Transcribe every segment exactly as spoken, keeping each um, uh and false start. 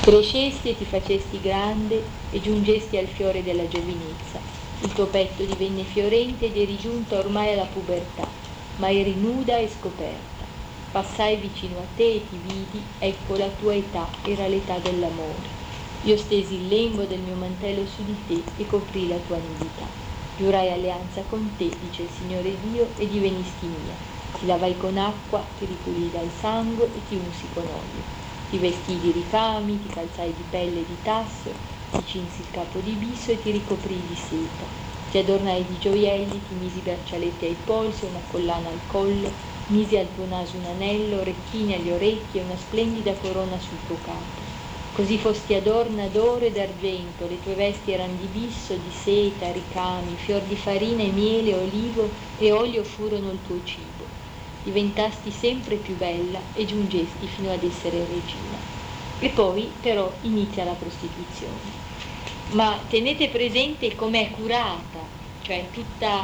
Crescesti e ti facesti grande e giungesti al fiore della giovinezza. Il tuo petto divenne fiorente ed eri giunta ormai alla pubertà, ma eri nuda e scoperta. Passai vicino a te e ti vidi, ecco la tua età era l'età dell'amore. Io stesi il lembo del mio mantello su di te e coprì la tua nudità. Giurai alleanza con te, dice il Signore Dio, e divenisti mia. Ti lavai con acqua, ti ripulii dal sangue e ti unsi con olio. Ti vestii di ricami, ti calzai di pelle e di tasso, ti cinsi il capo di biso e ti ricoprii di seta. Ti adornai di gioielli, ti misi braccialetti ai polsi, una collana al collo, misi al tuo naso un anello, orecchini agli orecchi e una splendida corona sul tuo capo. Così fosti adorna d'oro e d'argento, le tue vesti erano di bisso, di seta, ricami, fior di farina e miele, olivo e olio furono il tuo cibo. Diventasti sempre più bella e giungesti fino ad essere regina. E poi però inizia la prostituzione. Ma tenete presente com'è curata, cioè tutta,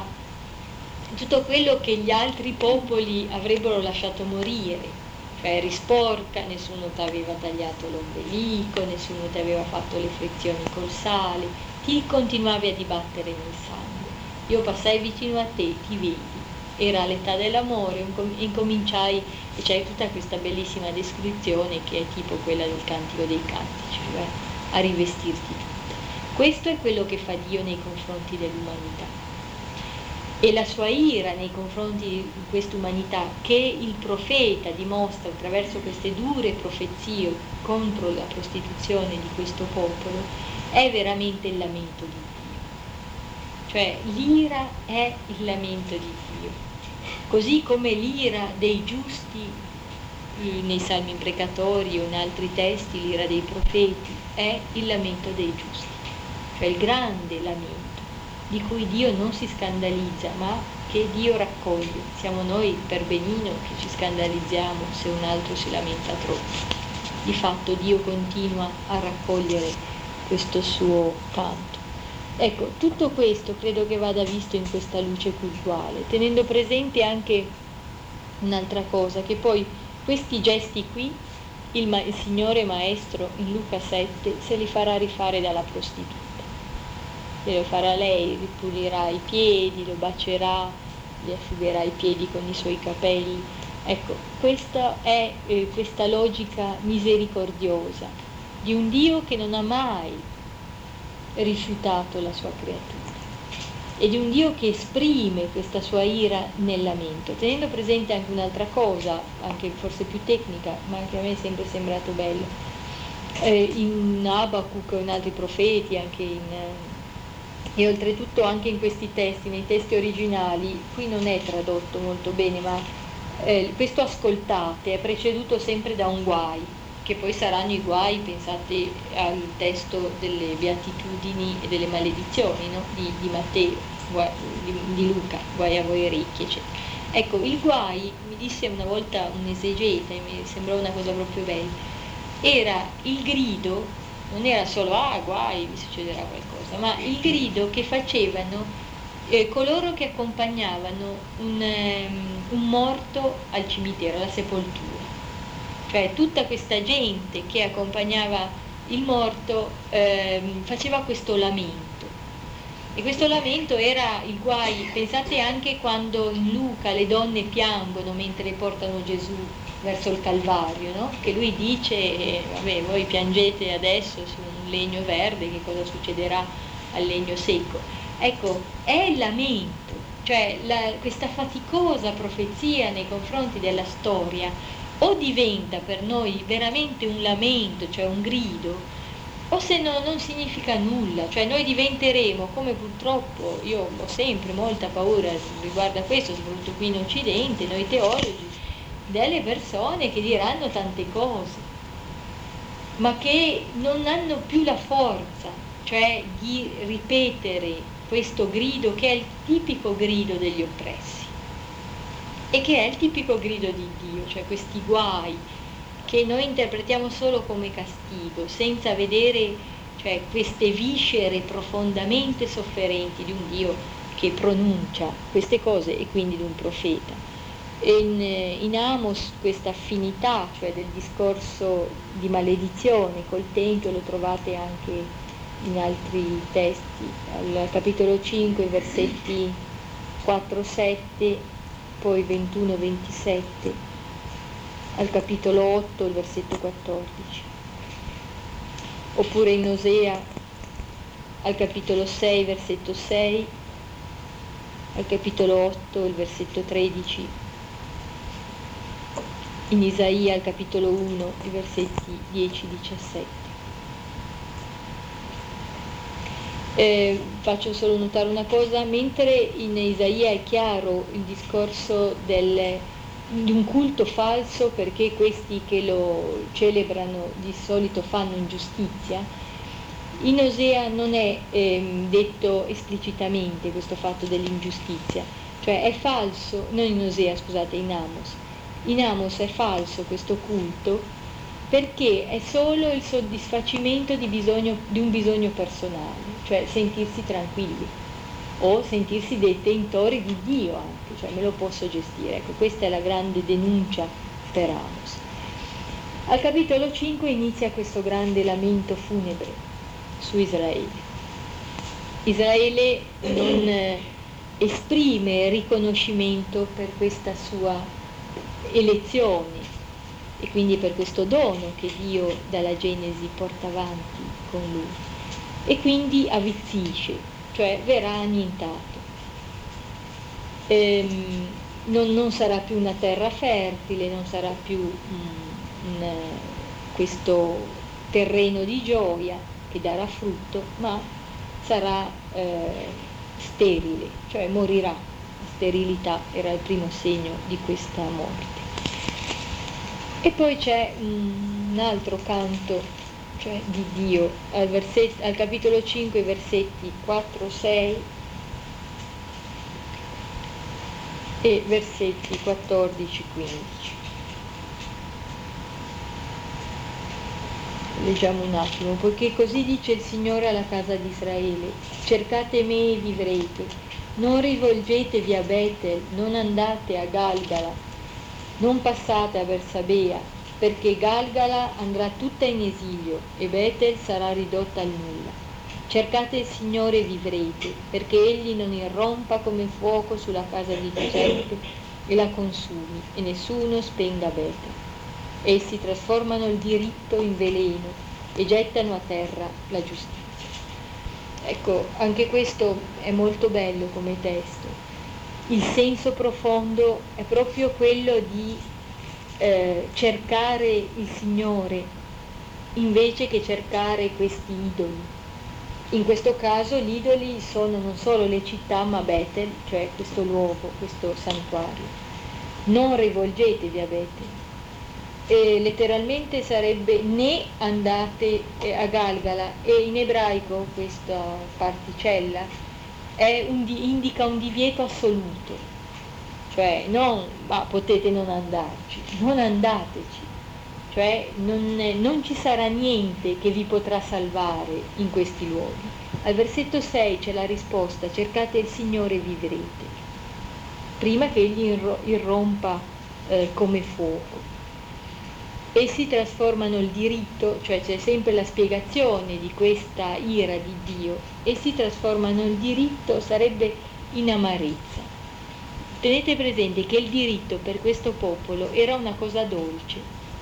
tutto quello che gli altri popoli avrebbero lasciato morire. Cioè eri sporca, nessuno ti aveva tagliato l'ombelico, nessuno ti aveva fatto le frizioni col sale, ti continuavi a dibattere nel sangue. Io passai vicino a te, ti vedi, era l'età dell'amore, incominciai, e c'è tutta questa bellissima descrizione che è tipo quella del Cantico dei Cantici, cioè a rivestirti tutta. Questo è quello che fa Dio nei confronti dell'umanità. E la sua ira nei confronti di quest'umanità, che il profeta dimostra attraverso queste dure profezie contro la prostituzione di questo popolo, è veramente il lamento di Dio. Cioè l'ira è il lamento di Dio. Così come l'ira dei giusti nei salmi imprecatori o in altri testi, l'ira dei profeti è il lamento dei giusti, cioè il grande lamento di cui Dio non si scandalizza, ma che Dio raccoglie. Siamo noi per benino che ci scandalizziamo se un altro si lamenta troppo. Di fatto Dio continua a raccogliere questo suo canto. Ecco, tutto questo credo che vada visto in questa luce cultuale, tenendo presente anche un'altra cosa, che poi questi gesti qui il, ma- il Signore Maestro in Luca sette se li farà rifare dalla prostituta. Lo farà lei, ripulirà i piedi, lo bacerà, gli asciugherà i piedi con i suoi capelli. Ecco, questa è eh, questa logica misericordiosa di un Dio che non ha mai rifiutato la sua creatura e di un Dio che esprime questa sua ira nel lamento, tenendo presente anche un'altra cosa, anche forse più tecnica, ma che a me è sempre sembrato bello. Eh, in Abacuc o in altri profeti, anche in... Eh, e oltretutto anche in questi testi, nei testi originali, qui non è tradotto molto bene, ma eh, questo ascoltate è preceduto sempre da un guai, che poi saranno i guai, pensate al testo delle beatitudini e delle maledizioni, no? di, di Matteo, guai, di, di Luca, guai a voi ricchi, eccetera. Ecco, il guai, mi disse una volta un esegeta, e mi sembrò una cosa proprio bella, era il grido, non era solo ah guai, vi succederà qualcosa, ma il grido che facevano eh, coloro che accompagnavano un, um, un morto al cimitero, alla sepoltura. Cioè tutta questa gente che accompagnava il morto eh, faceva questo lamento. E questo lamento era il guai, pensate anche quando in Luca le donne piangono mentre portano Gesù verso il Calvario, no? Che lui dice, eh, vabbè, voi piangete adesso su un legno verde, che cosa succederà al legno secco? Ecco, è il lamento, cioè la, questa faticosa profezia nei confronti della storia o diventa per noi veramente un lamento, cioè un grido, o se no non significa nulla, cioè noi diventeremo, come purtroppo io ho sempre molta paura riguardo a questo, soprattutto qui in Occidente, noi teologi, delle persone che diranno tante cose, ma che non hanno più la forza, cioè di ripetere questo grido che è il tipico grido degli oppressi e che è il tipico grido di Dio, cioè questi guai che noi interpretiamo solo come castigo, senza vedere, cioè, queste viscere profondamente sofferenti di un Dio che pronuncia queste cose e quindi di un profeta. E in, in Amos questa affinità, cioè del discorso di maledizione col Tempio, lo trovate anche in altri testi, al capitolo cinque, versetti quattro sette, poi ventuno ventisette, al capitolo otto, il versetto quattordici, oppure in Osea al capitolo sei, versetto sei, al capitolo otto, il versetto tredici, in Isaia al capitolo uno, i versetti dieci diciassette. Eh, faccio solo notare una cosa: mentre in Isaia è chiaro il discorso del, di un culto falso, perché questi che lo celebrano di solito fanno ingiustizia, in Osea non è ehm, detto esplicitamente questo fatto dell'ingiustizia, cioè è falso, non in Osea, scusate, in Amos. In Amos è falso questo culto perché è solo il soddisfacimento di, bisogno, di un bisogno personale, cioè sentirsi tranquilli o sentirsi detentori di Dio anche, cioè me lo posso gestire. Ecco, questa è la grande denuncia per Amos. Al capitolo cinque inizia questo grande lamento funebre su Israele. Israele non eh, esprime riconoscimento per questa sua elezione e quindi per questo dono che Dio dalla Genesi porta avanti con lui, e quindi avvizzisce, cioè verrà annientato. Ehm, non, non sarà più una terra fertile, non sarà più mm, un, questo terreno di gioia che darà frutto, ma sarà eh, sterile, cioè morirà. La sterilità era il primo segno di questa morte. E poi c'è un altro canto, cioè di Dio, al, versetto, al capitolo cinque, versetti quattro sei e versetti quattordici quindici. Leggiamo un attimo. Poiché così dice il Signore alla casa di Israele: cercate me e vivrete, non rivolgetevi a Betel, non andate a Galgala, non passate a Bersabea, perché Galgala andrà tutta in esilio e Betel sarà ridotta al nulla. Cercate il Signore e vivrete, perché Egli non irrompa come fuoco sulla casa di Giuseppe e la consumi, e nessuno spenga Betel. Essi trasformano il diritto in veleno e gettano a terra la giustizia. Ecco, anche questo è molto bello come testo. Il senso profondo è proprio quello di eh, cercare il Signore invece che cercare questi idoli. In questo caso gli idoli sono non solo le città, ma Betel, cioè questo luogo, questo santuario. Non rivolgetevi a Betel. E letteralmente sarebbe né andate a Galgala, e in ebraico questa particella è un di, indica un divieto assoluto, cioè non ma potete non andarci, non andateci, cioè non, non ci sarà niente che vi potrà salvare in questi luoghi. Al versetto sei c'è la risposta: cercate il Signore e vivrete, prima che egli irrompa eh, come fuoco. Essi trasformano il diritto, cioè c'è sempre la spiegazione di questa ira di Dio, essi trasformano il diritto, sarebbe in amarezza. Tenete presente che il diritto per questo popolo era una cosa dolce,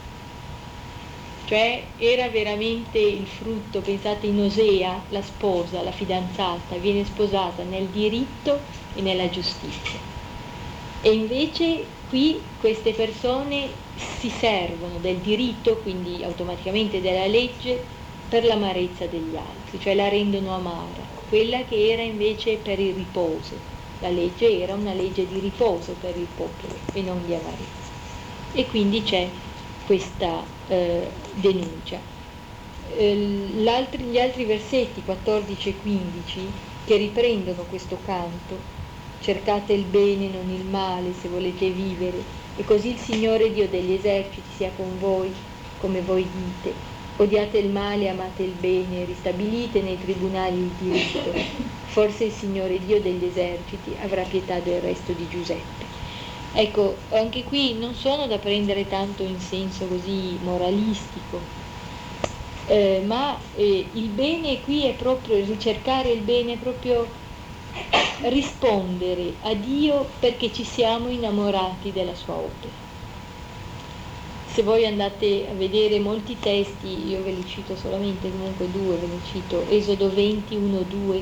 cioè era veramente il frutto. Pensate, in Osea la sposa, la fidanzata, viene sposata nel diritto e nella giustizia, e invece qui queste persone si servono del diritto, quindi automaticamente della legge, per l'amarezza degli altri, cioè la rendono amara, quella che era invece per il riposo. La legge era una legge di riposo per il popolo e non di amarezza. E quindi c'è questa eh, denuncia. Eh, gli altri versetti quattordici e quindici che riprendono questo canto: cercate il bene, non il male, se volete vivere, e così il Signore Dio degli eserciti sia con voi, come voi dite. Odiate il male, amate il bene, ristabilite nei tribunali il diritto. Forse il Signore Dio degli eserciti avrà pietà del resto di Giuseppe. Ecco, anche qui non sono da prendere tanto in senso così moralistico, eh, ma eh, il bene qui è proprio ricercare il bene, è proprio rispondere a Dio perché ci siamo innamorati della sua opera. Se voi andate a vedere molti testi, io ve li cito solamente, comunque due ve li cito, Esodo venti, uno, due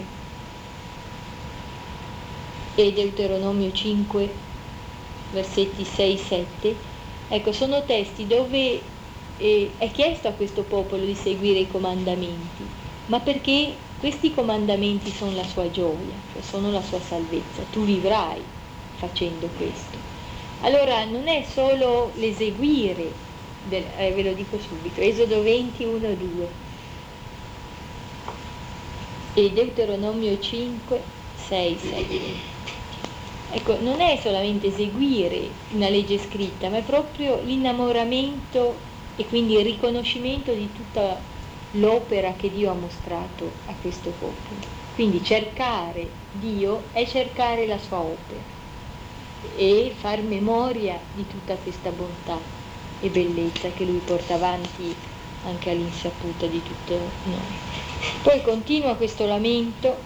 e Deuteronomio cinque, versetti sei, sette, ecco, sono testi dove eh, è chiesto a questo popolo di seguire i comandamenti, ma perché questi comandamenti sono la sua gioia, cioè sono la sua salvezza, tu vivrai facendo questo. Allora non è solo l'eseguire, del, eh, ve lo dico subito, Esodo venti, uno, due e Deuteronomio cinque, sei, sette. Ecco, non è solamente eseguire una legge scritta, ma è proprio l'innamoramento e quindi il riconoscimento di tutta l'opera che Dio ha mostrato a questo popolo. Quindi cercare Dio è cercare la sua opera e far memoria di tutta questa bontà e bellezza che Lui porta avanti anche all'insaputa di tutti noi. Poi continua questo lamento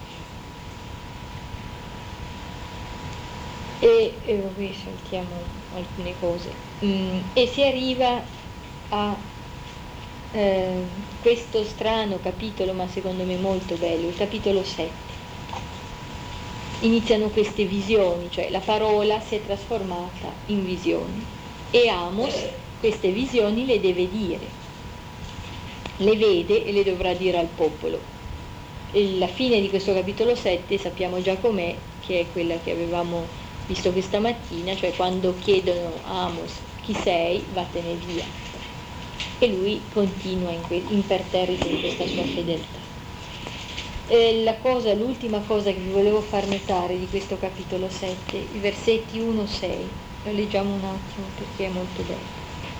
e, e qui saltiamo alcune cose mm, e si arriva a eh, questo strano capitolo, ma secondo me molto bello, il capitolo sette. Iniziano queste visioni, cioè la parola si è trasformata in visioni e Amos queste visioni le deve dire, le vede e le dovrà dire al popolo. E la fine di questo capitolo sette sappiamo già com'è, che è quella che avevamo visto questa mattina, cioè quando chiedono a Amos chi sei, vattene via, e lui continua in que- imperterrito in questa sua fedeltà. E la cosa, l'ultima cosa che vi volevo far notare di questo capitolo sette, i versetti uno sei, lo leggiamo un attimo perché è molto bello.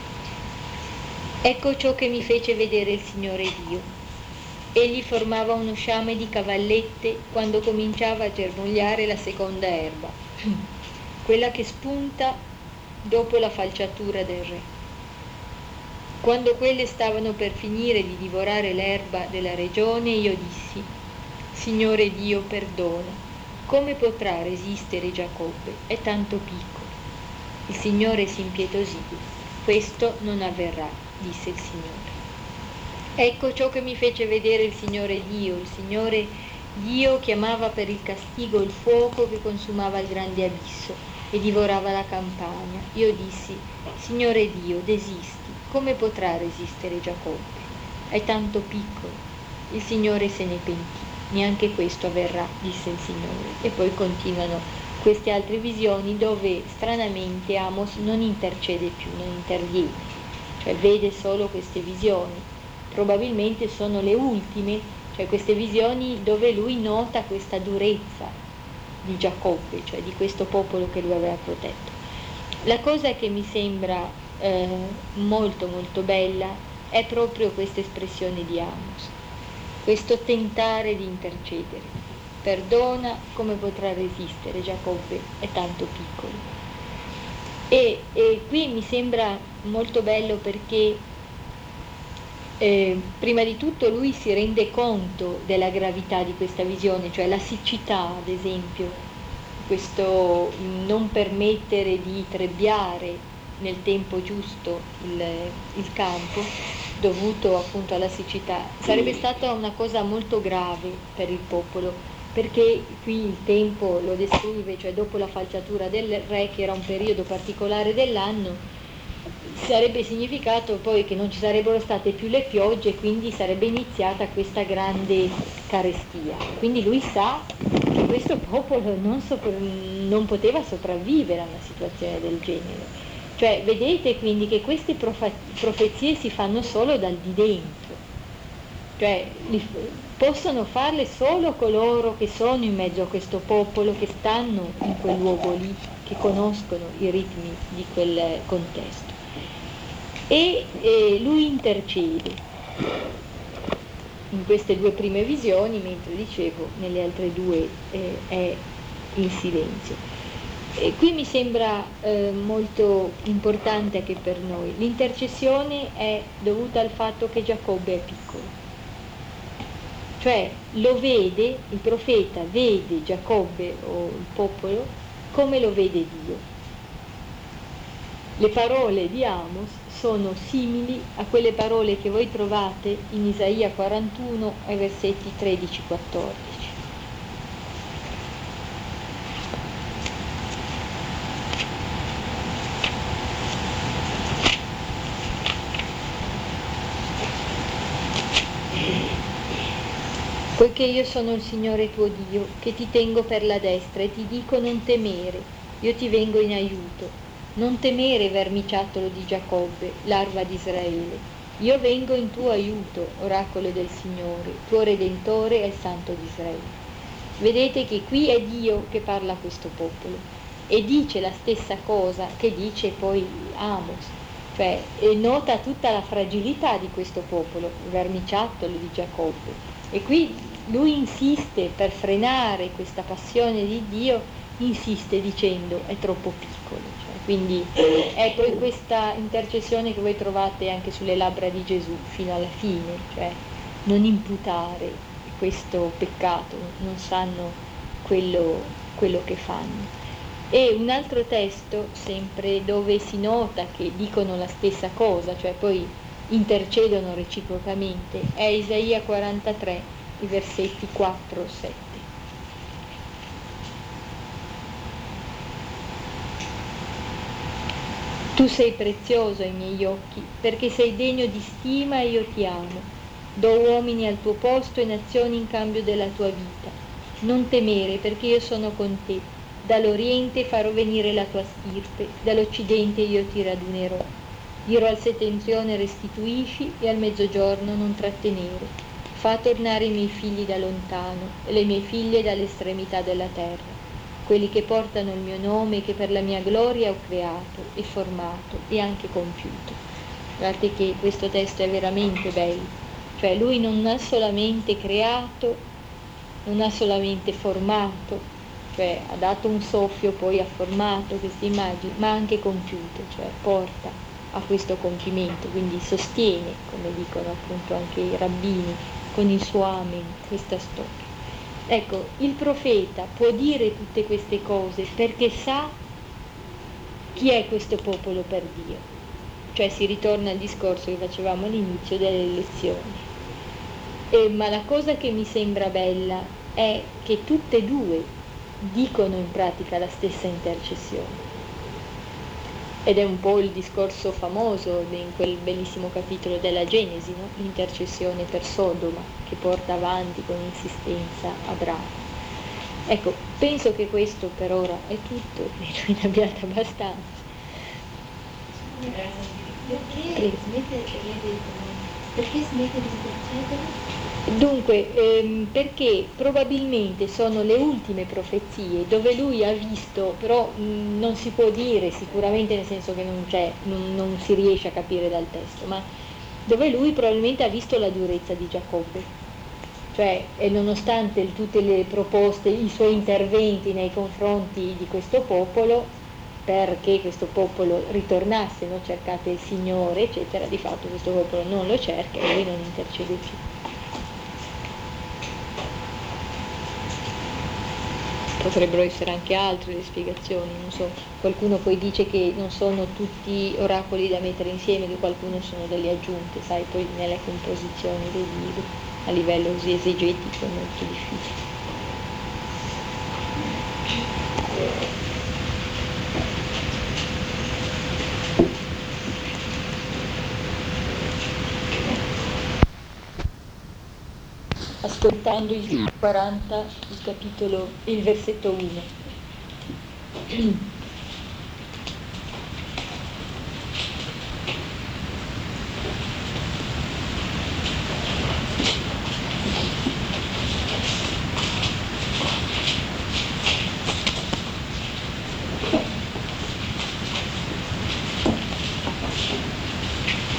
Ecco ciò che mi fece vedere il Signore Dio. Egli formava uno sciame di cavallette quando cominciava a germogliare la seconda erba, quella che spunta dopo la falciatura del re. Quando quelle stavano per finire di divorare l'erba della regione, io dissi: Signore Dio, perdona, come potrà resistere Giacobbe? È tanto piccolo. Il Signore si impietosì. Questo non avverrà, disse il Signore. Ecco ciò che mi fece vedere il Signore Dio. Il Signore Dio chiamava per il castigo il fuoco che consumava il grande abisso e divorava la campagna. Io dissi: Signore Dio, desisti. Come potrà resistere Giacobbe? È tanto piccolo. Il Signore se ne pentì. Neanche questo avverrà, disse il Signore. E poi continuano queste altre visioni dove stranamente Amos non intercede più, non interviene, cioè vede solo queste visioni. Probabilmente sono le ultime, cioè queste visioni dove lui nota questa durezza di Giacobbe, cioè di questo popolo che lui aveva protetto. La cosa che mi sembra eh, molto molto bella è proprio questa espressione di Amos, questo tentare di intercedere. Perdona, come potrà resistere Giacobbe, è tanto piccolo. E, e qui mi sembra molto bello perché eh, prima di tutto lui si rende conto della gravità di questa visione, cioè la siccità, ad esempio, questo non permettere di trebbiare nel tempo giusto il, il campo, dovuto appunto alla siccità, sarebbe stata una cosa molto grave per il popolo, perché qui il tempo lo descrive, cioè dopo la falciatura del re, che era un periodo particolare dell'anno, sarebbe significato poi che non ci sarebbero state più le piogge, quindi sarebbe iniziata questa grande carestia. Quindi lui sa che questo popolo non, sopra- non poteva sopravvivere a una situazione del genere. Cioè, vedete quindi che queste profe- profezie si fanno solo dal di dentro, cioè li, possono farle solo coloro che sono in mezzo a questo popolo, che stanno in quel luogo lì, che conoscono i ritmi di quel contesto. E eh, lui intercede in queste due prime visioni, mentre dicevo nelle altre due eh, è in silenzio. E qui mi sembra eh, molto importante anche per noi. L'intercessione è dovuta al fatto che Giacobbe è piccolo. Cioè lo vede, il profeta vede Giacobbe o il popolo come lo vede Dio. Le parole di Amos sono simili a quelle parole che voi trovate in Isaia quarantuno ai versetti tredici quattordici. Poiché io sono il Signore tuo Dio, che ti tengo per la destra e ti dico non temere, io ti vengo in aiuto. Non temere, vermiciattolo di Giacobbe, larva di Israele. Io vengo in tuo aiuto, oracolo del Signore, tuo Redentore è il Santo di Israele. Vedete che qui è Dio che parla a questo popolo e dice la stessa cosa che dice poi Amos, cioè nota tutta la fragilità di questo popolo, vermiciattolo di Giacobbe. E qui lui insiste per frenare questa passione di Dio, insiste dicendo è troppo piccolo. Cioè, quindi è poi questa intercessione che voi trovate anche sulle labbra di Gesù fino alla fine, cioè non imputare questo peccato, non sanno quello, quello che fanno. E un altro testo, sempre dove si nota che dicono la stessa cosa, cioè poi intercedono reciprocamente, è Isaia quarantatré, i versetti quattro sette. Tu sei prezioso ai miei occhi, perché sei degno di stima e io ti amo. Do uomini al tuo posto e nazioni in cambio della tua vita. Non temere, perché io sono con te. Dall'Oriente farò venire la tua stirpe, dall'Occidente io ti radunerò. Dirò al settentrione restituisci e al mezzogiorno non trattenere. Fa tornare i miei figli da lontano e le mie figlie dall'estremità della terra. Quelli che portano il mio nome e che per la mia gloria ho creato e formato e anche compiuto. Guardate che questo testo è veramente bello. Cioè lui non ha solamente creato, non ha solamente formato, cioè ha dato un soffio, poi ha formato queste immagini, ma ha anche compiuto, cioè porta a questo compimento, quindi sostiene, come dicono appunto anche i rabbini, con il suo amen questa storia. Ecco, il profeta può dire tutte queste cose perché sa chi è questo popolo per Dio. Cioè si ritorna al discorso che facevamo all'inizio delle elezioni. Eh, ma la cosa che mi sembra bella è che tutte e due dicono in pratica la stessa intercessione. Ed è un po' il discorso famoso in quel bellissimo capitolo della Genesi, no? L'intercessione per Sodoma, che porta avanti con insistenza Abramo. Ecco, penso che questo per ora è tutto, credo ne abbiate abbastanza. Perché smette, perché smette di intercedere? Dunque, ehm, perché probabilmente sono le ultime profezie dove lui ha visto, però mh, non si può dire sicuramente, nel senso che non c'è, non, non si riesce a capire dal testo, ma dove lui probabilmente ha visto la durezza di Giacobbe, cioè e nonostante il, tutte le proposte, i suoi interventi nei confronti di questo popolo, perché questo popolo ritornasse, no? Cercate il Signore, eccetera, di fatto questo popolo non lo cerca e lui non intercede più. Potrebbero essere anche altre le spiegazioni, non so, qualcuno poi dice che non sono tutti oracoli da mettere insieme, che qualcuno sono delle aggiunte, sai, poi nelle composizioni dei libri a livello così esegetico è molto difficile. Ascoltando il quaranta, il capitolo, il versetto uno.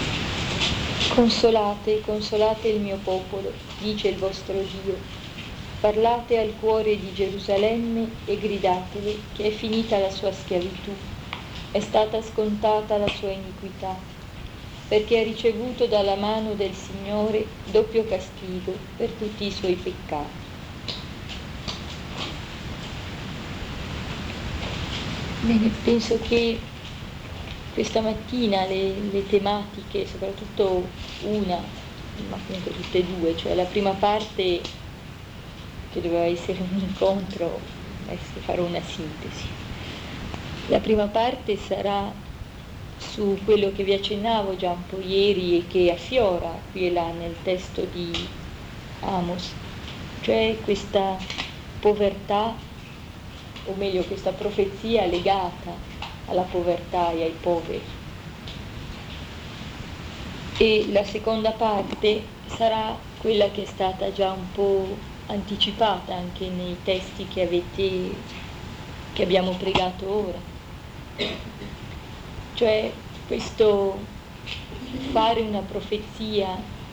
Consolate, consolate il mio popolo, dice il vostro Dio. Parlate al cuore di Gerusalemme e gridatele che è finita la sua schiavitù, è stata scontata la sua iniquità, perché ha ricevuto dalla mano del Signore doppio castigo per tutti i suoi peccati. Bene, penso che questa mattina le, le tematiche, soprattutto una, ma comunque tutte e due, cioè la prima parte che doveva essere un incontro, adesso farò una sintesi. La prima parte sarà su quello che vi accennavo già un po' ieri e che affiora qui e là nel testo di Amos, cioè questa povertà, o meglio questa profezia legata alla povertà e ai poveri. E la seconda parte sarà quella che è stata già un po' anticipata anche nei testi che avete, che abbiamo pregato ora, cioè questo fare una profezia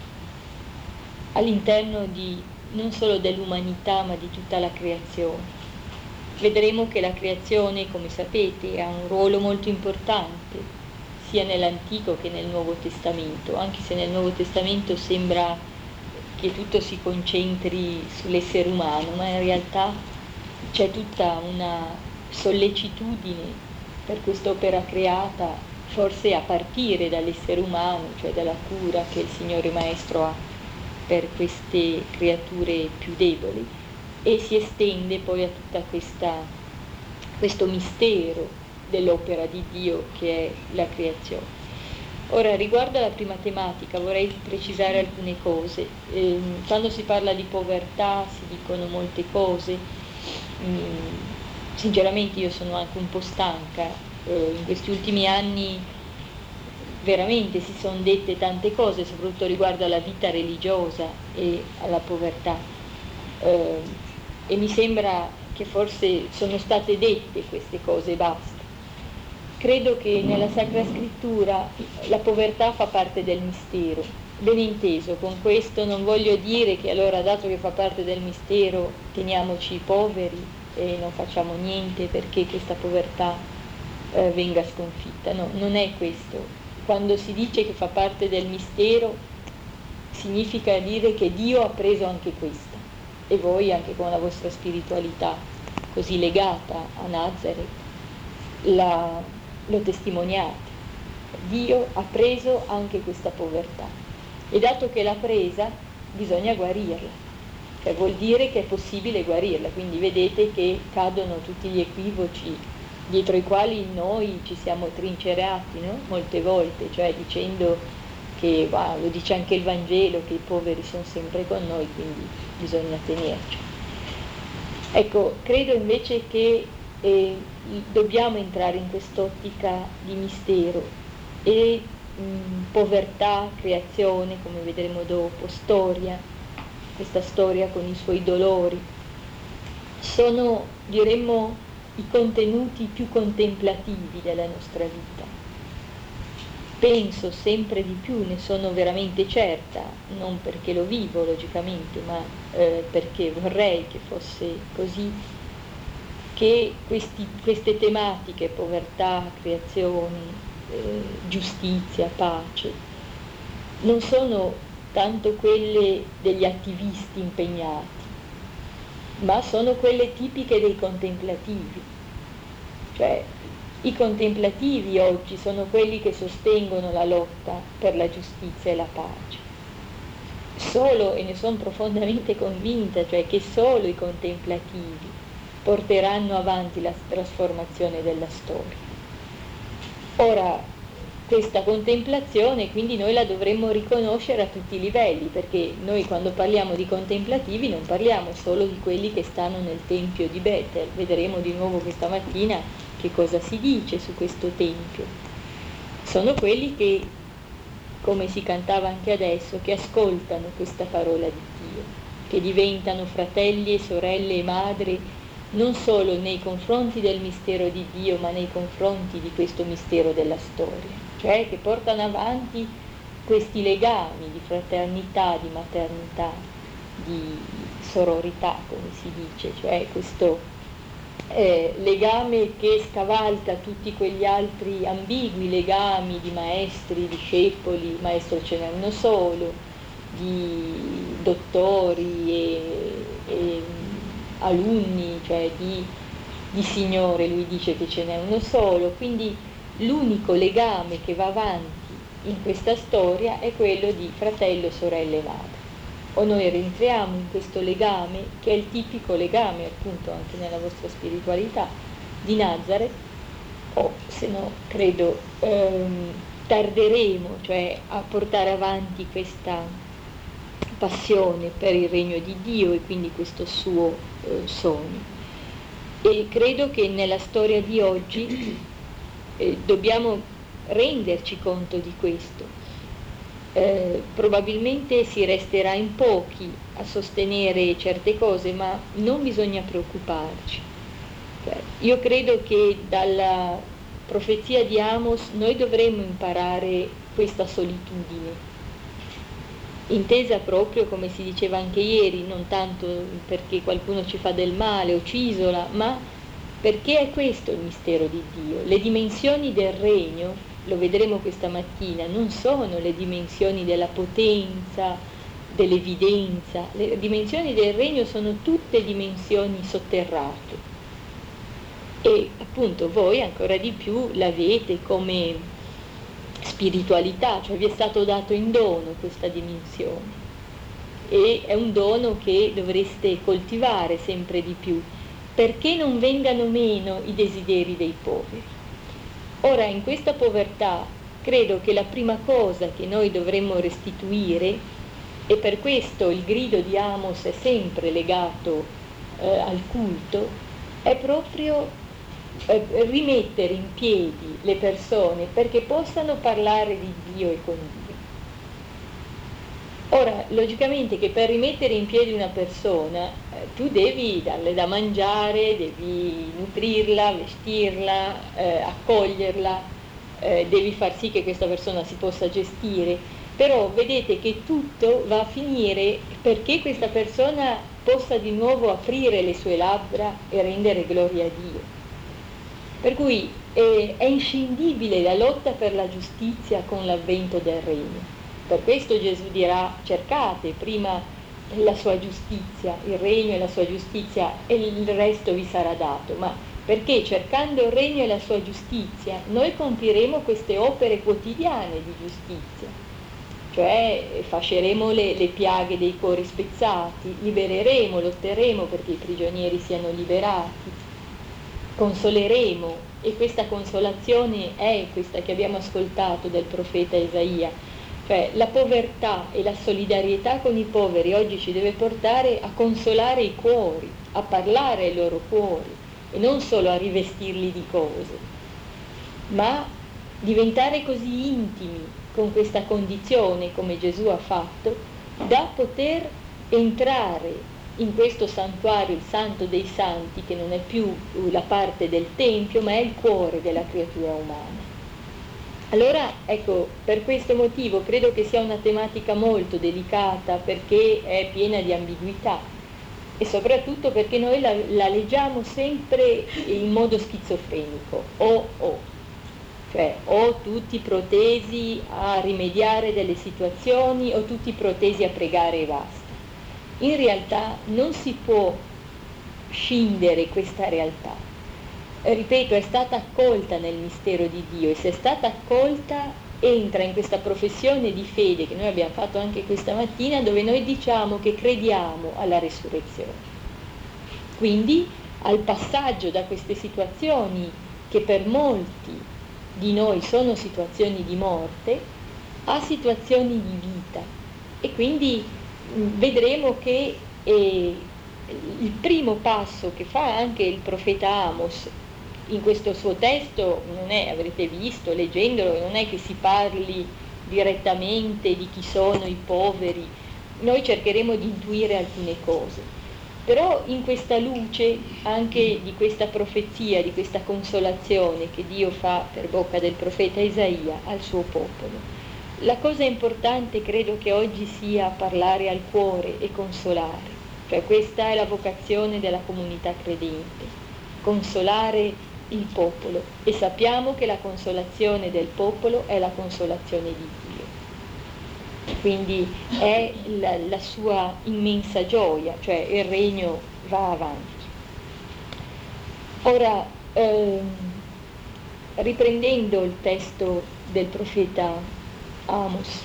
all'interno di non solo dell'umanità ma di tutta la creazione. Vedremo che la creazione, come sapete, ha un ruolo molto importante sia nell'Antico che nel Nuovo Testamento, anche se nel Nuovo Testamento sembra che tutto si concentri sull'essere umano, ma in realtà c'è tutta una sollecitudine per quest'opera creata, forse a partire dall'essere umano, cioè dalla cura che il Signore Maestro ha per queste creature più deboli, e si estende poi a tutta questa, questo mistero dell'opera di Dio che è la creazione. Ora, riguardo alla prima tematica, vorrei precisare alcune cose. Eh, quando si parla di povertà si dicono molte cose. Mm, sinceramente io sono anche un po' stanca. Eh, in questi ultimi anni veramente si sono dette tante cose, soprattutto riguardo alla vita religiosa e alla povertà. Eh, e mi sembra che forse sono state dette queste cose e basta. Credo che nella Sacra Scrittura la povertà fa parte del mistero, ben inteso. Con questo non voglio dire che allora, dato che fa parte del mistero, teniamoci poveri e non facciamo niente perché questa povertà eh, venga sconfitta. No, non è questo. Quando si dice che fa parte del mistero, significa dire che Dio ha preso anche questa, e voi anche con la vostra spiritualità così legata a Nazareth la lo testimoniate. Dio ha preso anche questa povertà, e dato che l'ha presa bisogna guarirla, cioè vuol dire che è possibile guarirla. Quindi vedete che cadono tutti gli equivoci dietro i quali noi ci siamo trincerati, no? Molte volte, cioè dicendo che, wow, lo dice anche il Vangelo, che i poveri sono sempre con noi, quindi bisogna tenerci. Ecco, credo invece che e dobbiamo entrare in quest'ottica di mistero e mh, povertà, creazione, come vedremo dopo, storia, questa storia con i suoi dolori, sono, diremmo, i contenuti più contemplativi della nostra vita. Penso sempre di più, ne sono veramente certa, non perché lo vivo logicamente, ma eh, perché vorrei che fosse così, che questi, queste tematiche, povertà, creazione, eh, giustizia, pace, non sono tanto quelle degli attivisti impegnati, ma sono quelle tipiche dei contemplativi. Cioè, i contemplativi oggi sono quelli che sostengono la lotta per la giustizia e la pace. Solo, e ne sono profondamente convinta, cioè che solo i contemplativi porteranno avanti la trasformazione della storia. Ora, questa contemplazione quindi noi la dovremmo riconoscere a tutti i livelli, perché noi quando parliamo di contemplativi non parliamo solo di quelli che stanno nel Tempio di Betel. Vedremo di nuovo questa mattina che cosa si dice su questo Tempio. Sono quelli che, come si cantava anche adesso, che ascoltano questa parola di Dio, che diventano fratelli e sorelle e madri non solo nei confronti del mistero di Dio, ma nei confronti di questo mistero della storia, cioè che portano avanti questi legami di fraternità, di maternità, di sororità, come si dice, cioè questo eh, legame che scavalca tutti quegli altri ambigui legami di maestri, discepoli, maestro ce n'è uno solo, di dottori e, e alunni, cioè di, di Signore, lui dice che ce n'è uno solo, quindi l'unico legame che va avanti in questa storia è quello di fratello, sorella e madre. O noi rientriamo in questo legame, che è il tipico legame appunto anche nella vostra spiritualità, di Nazareth, o se no credo ehm, tarderemo, cioè a portare avanti questa passione per il regno di Dio e quindi questo suo eh, sogno. E credo che nella storia di oggi eh, dobbiamo renderci conto di questo. Eh, probabilmente si resterà in pochi a sostenere certe cose, ma non bisogna preoccuparci. Cioè, io credo che dalla profezia di Amos noi dovremmo imparare questa solitudine, intesa proprio, come si diceva anche ieri, non tanto perché qualcuno ci fa del male o ci isola, ma perché è questo il mistero di Dio. Le dimensioni del regno, lo vedremo questa mattina, non sono le dimensioni della potenza, dell'evidenza. Le dimensioni del regno sono tutte dimensioni sotterrate. E appunto voi ancora di più l'avete come spiritualità, cioè vi è stato dato in dono questa dimensione. E è un dono che dovreste coltivare sempre di più, perché non vengano meno i desideri dei poveri. Ora, in questa povertà, credo che la prima cosa che noi dovremmo restituire, e per questo il grido di Amos è sempre legato eh, al culto, è proprio eh, rimettere in piedi le persone perché possano parlare di Dio e con Dio. Ora, logicamente che per rimettere in piedi una persona, eh, tu devi darle da mangiare, devi nutrirla, vestirla, eh, accoglierla, eh, devi far sì che questa persona si possa gestire, però vedete che tutto va a finire perché questa persona possa di nuovo aprire le sue labbra e rendere gloria a Dio. Per cui eh, è inscindibile la lotta per la giustizia con l'avvento del regno. Per questo Gesù dirà: cercate prima la sua giustizia, il regno e la sua giustizia, e il resto vi sarà dato. Ma perché cercando il regno e la sua giustizia noi compiremo queste opere quotidiane di giustizia, cioè fasceremo le, le piaghe dei cuori spezzati, libereremo, lotteremo perché i prigionieri siano liberati, consoleremo, e questa consolazione è questa che abbiamo ascoltato del profeta Isaia. Cioè la povertà e la solidarietà con i poveri oggi ci deve portare a consolare i cuori, a parlare ai loro cuori e non solo a rivestirli di cose, ma diventare così intimi con questa condizione, come Gesù ha fatto, da poter entrare in questo santuario, il santo dei santi, che non è più la parte del tempio, ma è il cuore della creatura umana. Allora, ecco, per questo motivo credo che sia una tematica molto delicata, perché è piena di ambiguità e soprattutto perché noi la, la leggiamo sempre in modo schizofrenico, o o, cioè o tutti protesi a rimediare delle situazioni o tutti protesi a pregare e basta. In realtà non si può scindere questa realtà. Ripeto, è stata accolta nel mistero di Dio, e se è stata accolta entra in questa professione di fede che noi abbiamo fatto anche questa mattina, dove noi diciamo che crediamo alla resurrezione. Quindi al passaggio da queste situazioni che per molti di noi sono situazioni di morte a situazioni di vita, e quindi mh, vedremo che eh, il primo passo che fa anche il profeta Amos in questo suo testo non è, avrete visto leggendolo, non è che si parli direttamente di chi sono i poveri, noi cercheremo di intuire alcune cose, però in questa luce anche di questa profezia, di questa consolazione che Dio fa per bocca del profeta Isaia al suo popolo, La cosa importante credo che oggi sia parlare al cuore e consolare, cioè questa è la vocazione della comunità credente, consolare il popolo, e sappiamo che la consolazione del popolo è la consolazione di Dio. Quindi è la, la sua immensa gioia, cioè il regno va avanti. Ora, ehm, riprendendo il testo del profeta Amos,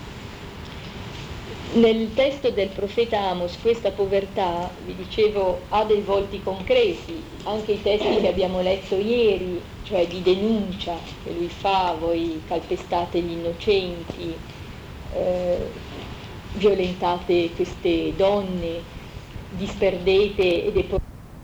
nel testo del profeta Amos questa povertà, vi dicevo, ha dei volti concreti, anche i testi che abbiamo letto ieri, cioè di denuncia che lui fa: voi calpestate gli innocenti, eh, violentate queste donne, disperdete e deportate.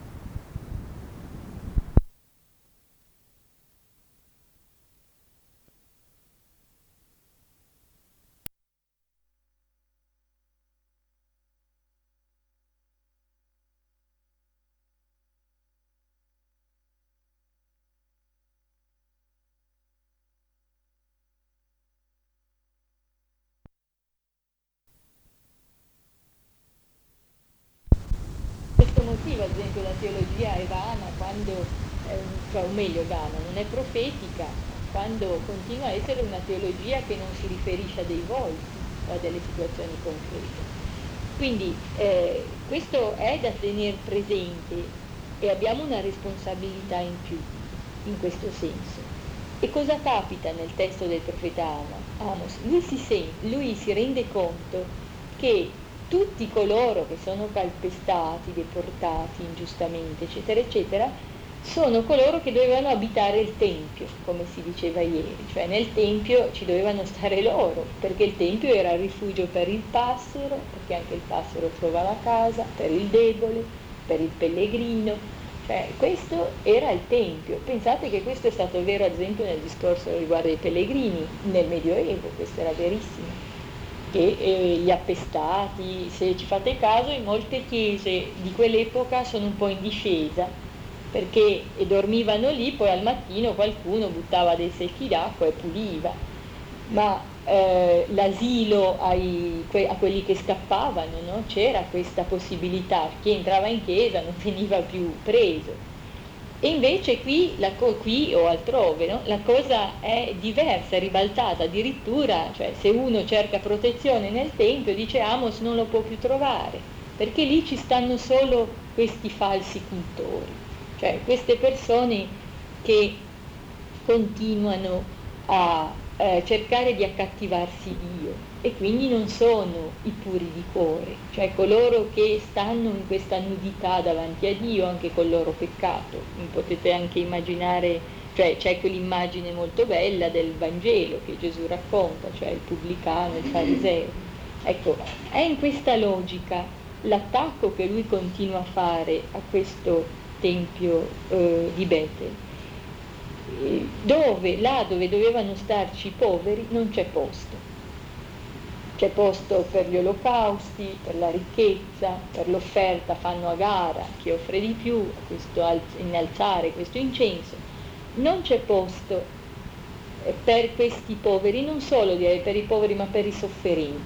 Questo motivo, ad esempio, la teologia è vana quando, eh, cioè, o meglio vana, non è profetica, quando continua a essere una teologia che non si riferisce a dei volti o a delle situazioni concrete. Quindi eh, questo è da tenere presente e abbiamo una responsabilità in più in questo senso. E cosa capita nel testo del profeta Amos? Lui si, sente, lui si rende conto che tutti coloro che sono calpestati, deportati ingiustamente, eccetera, eccetera, sono coloro che dovevano abitare il Tempio, come si diceva ieri, cioè nel Tempio ci dovevano stare loro, perché il Tempio era il rifugio per il passero, perché anche il passero trova la casa, per il debole, per il pellegrino, cioè questo era il Tempio. Pensate che questo è stato vero ad esempio nel discorso riguardo ai pellegrini, nel Medioevo, questo era verissimo. Che eh, gli appestati, se ci fate caso, in molte chiese di quell'epoca sono un po' in discesa, perché e dormivano lì, poi al mattino qualcuno buttava dei secchi d'acqua e puliva, ma eh, l'asilo ai, que, a quelli che scappavano, no? C'era questa possibilità, chi entrava in chiesa non veniva più preso. E invece qui, la, qui o altrove, no? La cosa è diversa, è ribaltata, addirittura, cioè, se uno cerca protezione nel Tempio, dice Amos, non lo può più trovare, perché lì ci stanno solo questi falsi cultori, cioè queste persone che continuano a eh, cercare di accattivarsi Dio, e quindi non sono i puri di cuore, cioè coloro che stanno in questa nudità davanti a Dio anche col loro peccato. Potete anche immaginare, cioè c'è quell'immagine molto bella del Vangelo che Gesù racconta, cioè il pubblicano, il fariseo. Ecco, è in questa logica l'attacco che lui continua a fare a questo tempio eh, di Betel, dove, là dove dovevano starci i poveri, non c'è posto. C'è posto per gli olocausti, per la ricchezza, per l'offerta, fanno a gara chi offre di più, questo innalzare questo incenso. Non c'è posto per questi poveri, non solo direi per i poveri, ma per i sofferenti,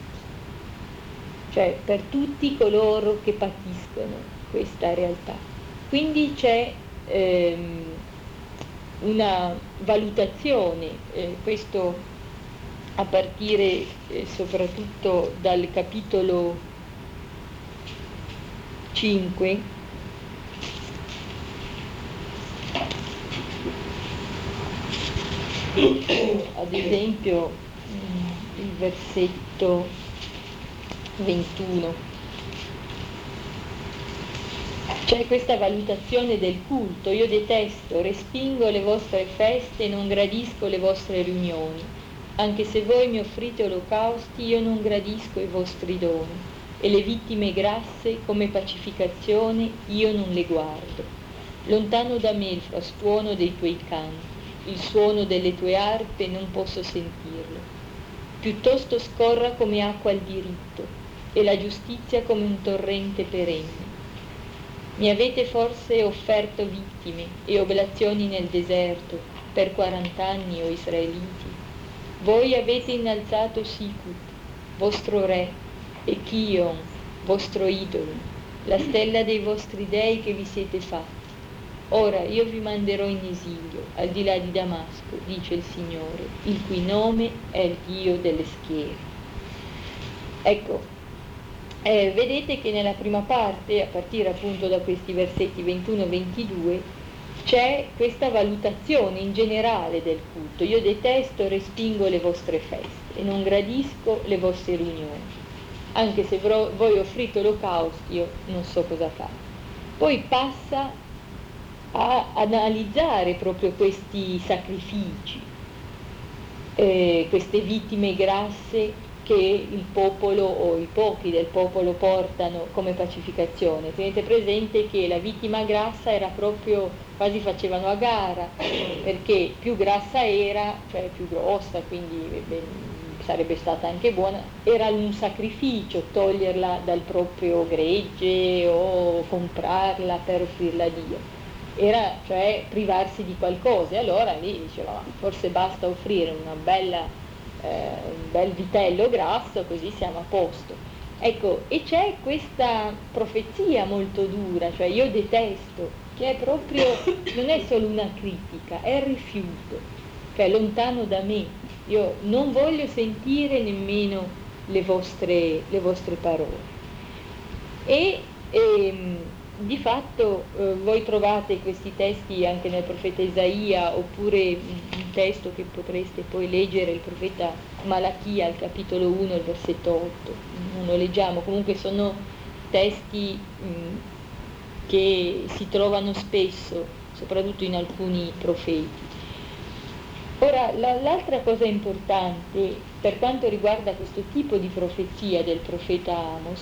cioè per tutti coloro che patiscono questa realtà. Quindi c'è ehm, una valutazione, eh, questo a partire eh, soprattutto dal capitolo cinque, ad esempio mh, il versetto ventuno. C'è questa valutazione del culto: io detesto, respingo le vostre feste, non gradisco le vostre riunioni. Anche se voi mi offrite olocausti, io non gradisco i vostri doni, e le vittime grasse come pacificazione io non le guardo. Lontano da me il frastuono dei tuoi canti, il suono delle tue arpe non posso sentirlo. Piuttosto scorra come acqua il diritto, e la giustizia come un torrente perenne. Mi avete forse offerto vittime e oblazioni nel deserto per quarant'anni, o Israeliti? Voi avete innalzato Sikut, vostro re, e Kion, vostro idolo, la stella dei vostri dei che vi siete fatti. Ora io vi manderò in esilio, al di là di Damasco, dice il Signore, il cui nome è il Dio delle schiere. Ecco, eh, vedete che nella prima parte, a partire appunto da questi versetti ventuno ventidue, c'è questa valutazione in generale del culto. Io detesto e respingo le vostre feste e non gradisco le vostre riunioni. Anche se voi offrite olocausti, io non so cosa fare. Poi passa a analizzare proprio questi sacrifici, eh, queste vittime grasse che il popolo o i pochi del popolo portano come pacificazione. Tenete presente che la vittima grassa era proprio, quasi facevano a gara, perché più grassa era, cioè più grossa, quindi beh, sarebbe stata anche buona, era un sacrificio toglierla dal proprio gregge o comprarla per offrirla a Dio. Era cioè privarsi di qualcosa, e allora lì diceva forse basta offrire una bella Eh, un bel vitello grasso, così siamo a posto. Ecco, e c'è questa profezia molto dura, cioè io detesto, che è proprio, non è solo una critica, è il rifiuto, cioè lontano da me, io non voglio sentire nemmeno le vostre, le vostre parole. E ehm, di fatto eh, voi trovate questi testi anche nel profeta Isaia, oppure un testo che potreste poi leggere, il profeta Malachia al capitolo uno, il versetto otto. Non lo leggiamo, comunque sono testi mh, che si trovano spesso, soprattutto in alcuni profeti. Ora, la, l'altra cosa importante per quanto riguarda questo tipo di profezia del profeta Amos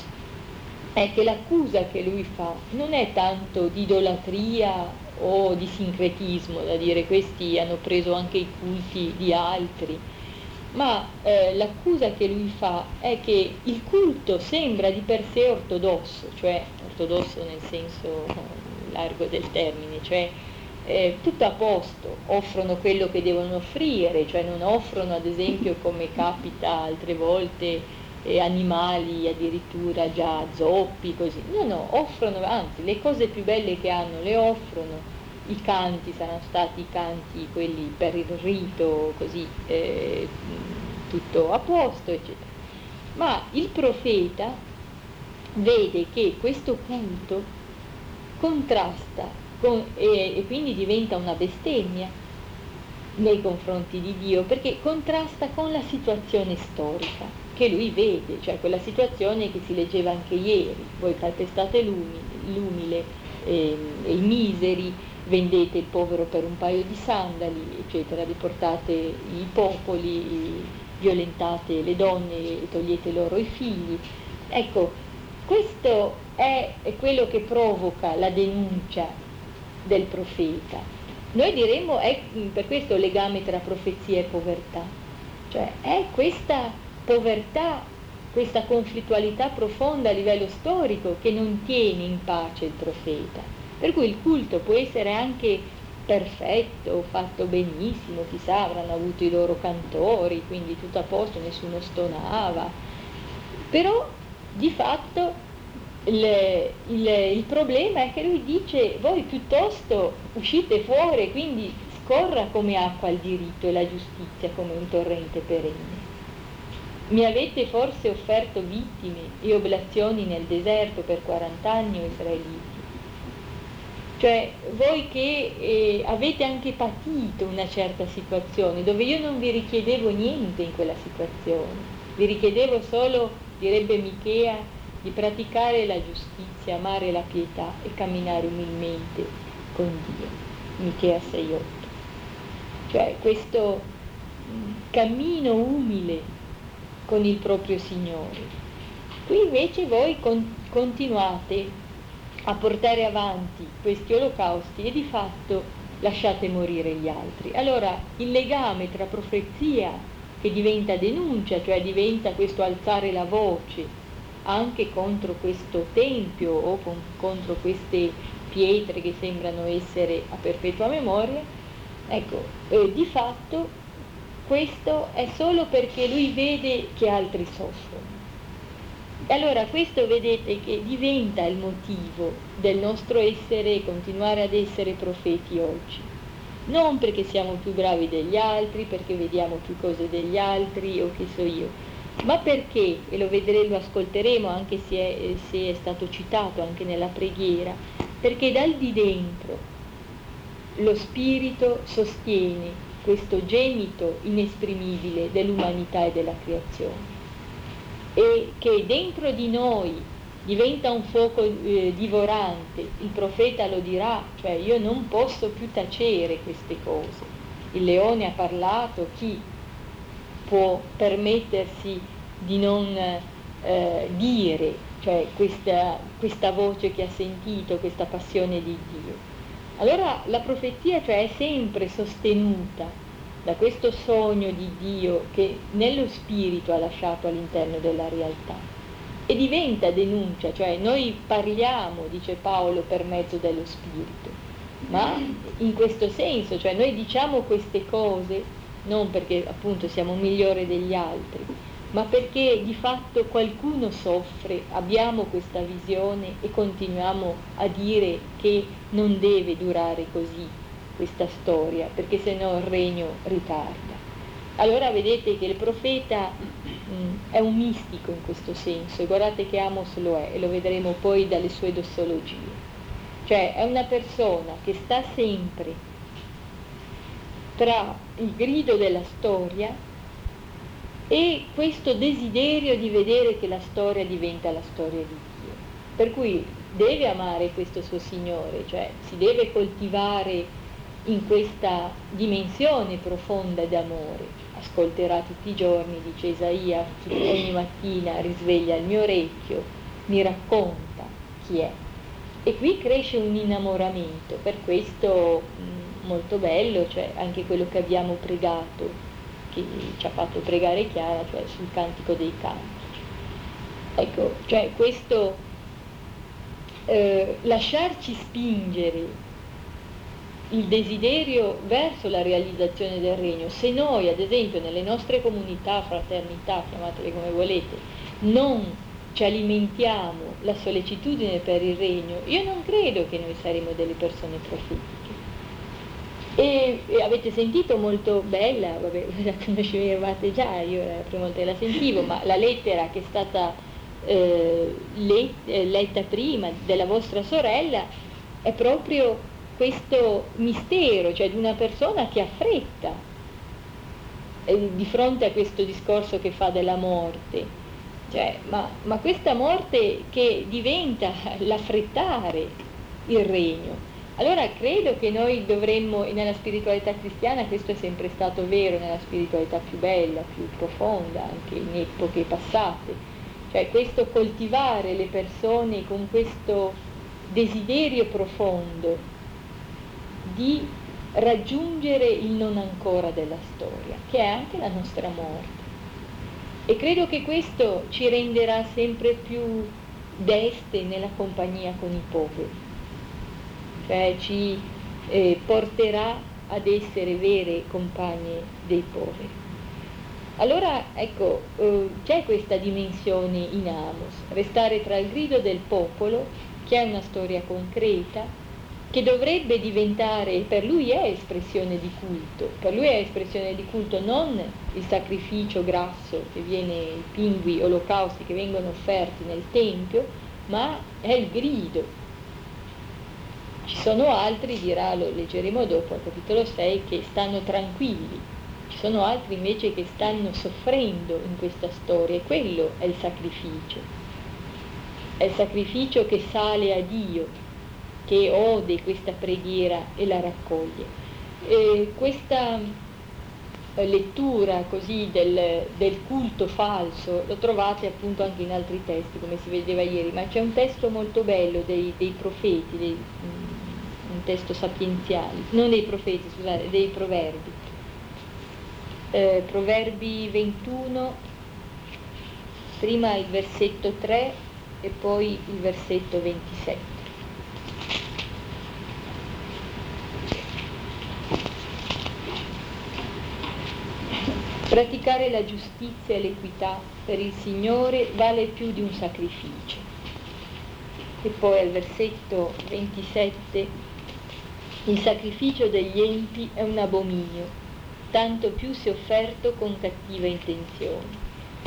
è che l'accusa che lui fa non è tanto di idolatria o di sincretismo, da dire questi hanno preso anche i culti di altri, ma eh, l'accusa che lui fa è che il culto sembra di per sé ortodosso, cioè ortodosso nel senso largo del termine, cioè eh, tutto a posto, offrono quello che devono offrire, cioè non offrono ad esempio come capita altre volte E animali addirittura già zoppi, così. No, no, offrono, anzi, le cose più belle che hanno le offrono, i canti saranno stati i canti, quelli per il rito, così, eh, tutto a posto, eccetera. Ma il profeta vede che questo culto contrasta con, e, e quindi diventa una bestemmia nei confronti di Dio, perché contrasta con la situazione storica che lui vede, cioè quella situazione che si leggeva anche ieri: voi calpestate l'umile, l'umile e, e i miseri, vendete il povero per un paio di sandali, eccetera, deportate i popoli, violentate le donne e togliete loro i figli. Ecco, questo è, è quello che provoca la denuncia del profeta. Noi diremmo è per questo il legame tra profezia e povertà, cioè è questa povertà, questa conflittualità profonda a livello storico che non tiene in pace il profeta, per cui il culto può essere anche perfetto, fatto benissimo, chissà, avranno avuto i loro cantori, quindi tutto a posto, nessuno stonava, però di fatto il, il, il problema è che lui dice: voi piuttosto uscite fuori, quindi scorra come acqua il diritto e la giustizia come un torrente perenne. Mi avete forse offerto vittime e oblazioni nel deserto per quaranta anni, o israeliti? Cioè, voi che eh, avete anche patito una certa situazione, dove io non vi richiedevo niente in quella situazione, vi richiedevo solo, direbbe Michea, di praticare la giustizia, amare la pietà e camminare umilmente con Dio. Michea sei otto. Cioè, questo cammino umile con il proprio Signore. Qui invece voi con, continuate a portare avanti questi olocausti e di fatto lasciate morire gli altri. Allora il legame tra profezia, che diventa denuncia, cioè diventa questo alzare la voce anche contro questo tempio o con, contro queste pietre che sembrano essere a perpetua memoria, ecco, eh, di fatto questo è solo perché lui vede che altri soffrono. E allora questo vedete che diventa il motivo del nostro essere, continuare ad essere profeti oggi. Non perché siamo più bravi degli altri, perché vediamo più cose degli altri o che so io, ma perché, e lo vedremo, lo ascolteremo anche se è, se è stato citato anche nella preghiera, perché dal di dentro lo spirito sostiene questo gemito inesprimibile dell'umanità e della creazione, e che dentro di noi diventa un fuoco eh, divorante. Il profeta lo dirà, cioè io non posso più tacere queste cose. Il leone ha parlato, chi può permettersi di non eh, dire, cioè questa, questa voce che ha sentito, questa passione di Dio? Allora la profezia, cioè, è sempre sostenuta da questo sogno di Dio che nello spirito ha lasciato all'interno della realtà, e diventa denuncia, cioè noi parliamo, dice Paolo, per mezzo dello spirito, ma in questo senso, cioè noi diciamo queste cose non perché appunto siamo migliori degli altri, ma perché di fatto qualcuno soffre, abbiamo questa visione e continuiamo a dire che non deve durare così questa storia, perché se no il regno ritarda. Allora vedete che il profeta mh, è un mistico in questo senso, e guardate che Amos lo è, e lo vedremo poi dalle sue dossologie. Cioè è una persona che sta sempre tra il grido della storia e questo desiderio di vedere che la storia diventa la storia di Dio. Per cui deve amare questo suo Signore, cioè si deve coltivare in questa dimensione profonda d'amore. Ascolterà tutti i giorni, dice Isaia, ogni mattina risveglia il mio orecchio, mi racconta chi è. E qui cresce un innamoramento, per questo mh, molto bello, cioè anche quello che abbiamo pregato, che ci ha fatto pregare Chiara, cioè sul Cantico dei Cantici. Ecco, cioè questo eh, lasciarci spingere il desiderio verso la realizzazione del regno. Se noi, ad esempio, nelle nostre comunità, fraternità, chiamatele come volete, non ci alimentiamo la sollecitudine per il regno, io non credo che noi saremo delle persone profetiche. E, e avete sentito molto bella, vabbè, la conoscevate già, io la prima volta che la sentivo, ma la lettera che è stata eh, let, eh, letta prima della vostra sorella è proprio questo mistero, cioè di una persona che ha fretta eh, di fronte a questo discorso che fa della morte, cioè, ma, ma questa morte che diventa l'affrettare il regno. Allora credo che noi dovremmo, e nella spiritualità cristiana questo è sempre stato vero, nella spiritualità più bella, più profonda, anche in epoche passate, cioè questo coltivare le persone con questo desiderio profondo di raggiungere il non ancora della storia, che è anche la nostra morte. E credo che questo ci renderà sempre più deste nella compagnia con i poveri, cioè ci eh, porterà ad essere vere compagne dei poveri. Allora, ecco, eh, c'è questa dimensione in Amos, restare tra il grido del popolo, che è una storia concreta, che dovrebbe diventare, per lui è espressione di culto, per lui è espressione di culto non il sacrificio grasso che viene, i pingui olocausti che vengono offerti nel Tempio, ma è il grido. Ci sono altri, dirà, lo leggeremo dopo al capitolo sei, che stanno tranquilli, ci sono altri invece che stanno soffrendo in questa storia, e quello è il sacrificio, è il sacrificio che sale a Dio, che ode questa preghiera e la raccoglie. E questa lettura così del, del culto falso lo trovate appunto anche in altri testi, come si vedeva ieri, ma c'è un testo molto bello dei, dei profeti, dei, un testo sapienziale, non dei profeti, scusate, dei proverbi. Eh, proverbi ventuno, prima il versetto tre e poi il versetto ventisette. Praticare la giustizia e l'equità per il Signore vale più di un sacrificio. E poi al versetto ventisette: il sacrificio degli empi è un abominio, tanto più se offerto con cattiva intenzione.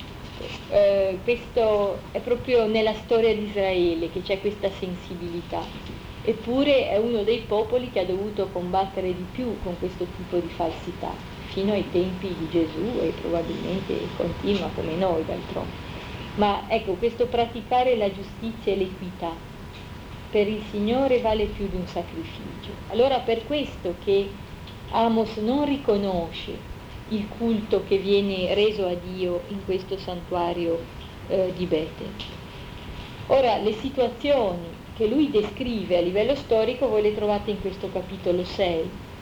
Eh, questo è proprio nella storia di Israele che c'è questa sensibilità, eppure è uno dei popoli che ha dovuto combattere di più con questo tipo di falsità, fino ai tempi di Gesù, e probabilmente continua come noi d'altronde. Ma ecco, questo praticare la giustizia e l'equità per il Signore vale più di un sacrificio. Allora per questo che Amos non riconosce il culto che viene reso a Dio in questo santuario eh, di Betel. Ora, le situazioni che lui descrive a livello storico voi le trovate in questo capitolo sei.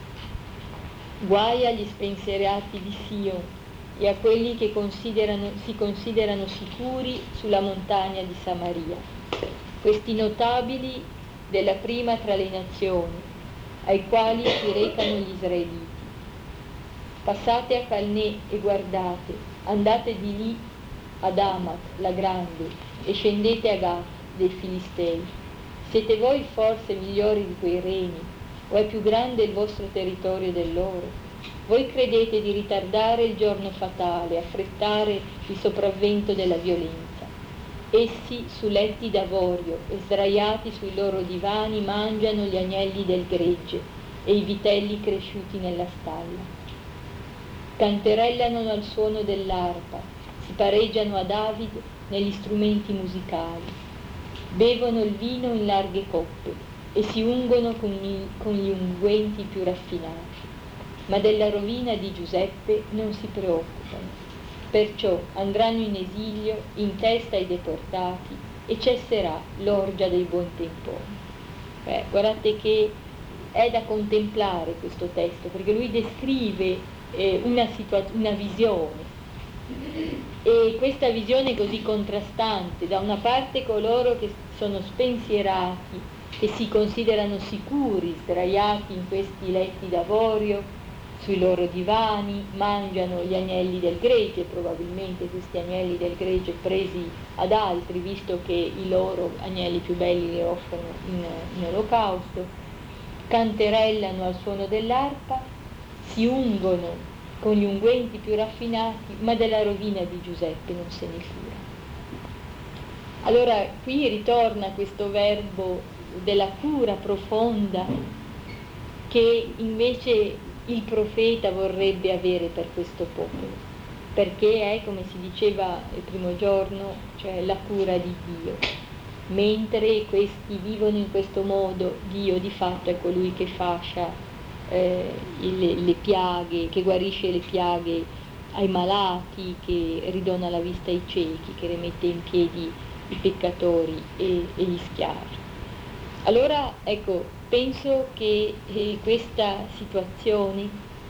Guai agli spensierati di Sion e a quelli che considerano, si considerano sicuri sulla montagna di Samaria, questi notabili della prima tra le nazioni, ai quali si recano gli israeliti. Passate a Calné e guardate, andate di lì ad Amat, la grande, e scendete a Gath dei Filistei. Siete voi forse migliori di quei regni, o è più grande il vostro territorio del loro? Voi credete di ritardare il giorno fatale, affrettare il sopravvento della violenza. Essi su letti d'avorio e sdraiati sui loro divani mangiano gli agnelli del gregge e i vitelli cresciuti nella stalla. Canterellano al suono dell'arpa, si pareggiano a David negli strumenti musicali, bevono il vino in larghe coppe e si ungono con gli, con gli unguenti più raffinati, ma della rovina di Giuseppe non si preoccupano, perciò andranno in esilio in testa ai deportati e cesserà l'orgia dei buontemponi. Eh, guardate che è da contemplare questo testo, perché lui descrive Una, situa- una visione, e questa visione così contrastante: da una parte coloro che sono spensierati, che si considerano sicuri, sdraiati in questi letti d'avorio sui loro divani, mangiano gli agnelli del gregge, probabilmente questi agnelli del gregge presi ad altri, visto che i loro agnelli più belli li offrono in, in olocausto, canterellano al suono dell'arpa, si ungono con gli unguenti più raffinati, ma della rovina di Giuseppe non se ne cura. Allora qui ritorna questo verbo della cura profonda che invece il profeta vorrebbe avere per questo popolo, perché è, come si diceva il primo giorno, cioè la cura di Dio. Mentre questi vivono in questo modo, Dio di fatto è colui che fascia Eh, le, le piaghe, che guarisce le piaghe ai malati, che ridona la vista ai ciechi, che rimette in piedi i peccatori e, e gli schiavi. Allora, ecco, penso che eh, questa situazione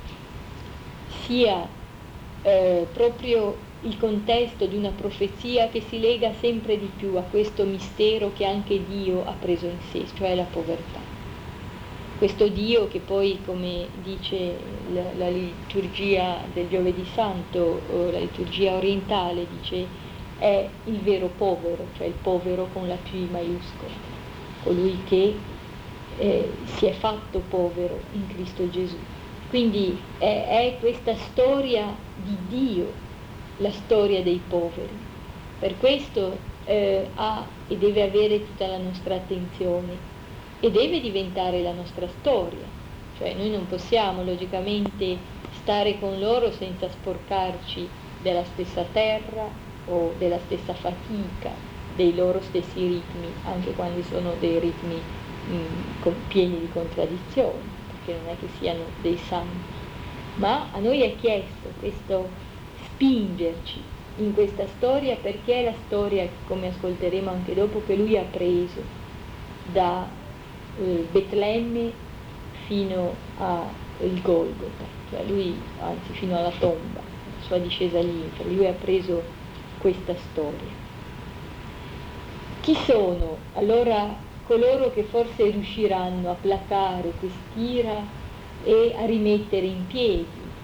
sia eh, proprio il contesto di una profezia che si lega sempre di più a questo mistero che anche Dio ha preso in sé, cioè la povertà. Questo Dio che poi, come dice la, la liturgia del Giovedì Santo, o la liturgia orientale, dice è il vero povero, cioè il povero con la P maiuscola, colui che eh, si è fatto povero in Cristo Gesù. Quindi è, è questa storia di Dio, la storia dei poveri. Per questo eh, ha e deve avere tutta la nostra attenzione e deve diventare la nostra storia. Cioè noi non possiamo logicamente stare con loro senza sporcarci della stessa terra o della stessa fatica, dei loro stessi ritmi, anche quando sono dei ritmi mh, con, pieni di contraddizioni, perché non è che siano dei santi. Ma a noi è chiesto questo spingerci in questa storia, perché è la storia, come ascolteremo anche dopo, che lui ha preso da eh, Betlemme fino al Golgota, cioè lui, anzi fino alla tomba, la sua discesa agli inferi. Lui ha preso questa storia. Chi sono allora coloro che forse riusciranno a placare quest'ira e a rimettere in piedi